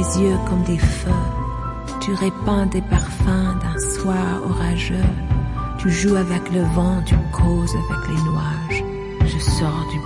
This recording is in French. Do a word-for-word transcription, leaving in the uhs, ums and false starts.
tes yeux comme des feux. Tu répands des parfums d'un soir orageux. Tu joues avec le vent, tu causes avec les nuages. Je sors du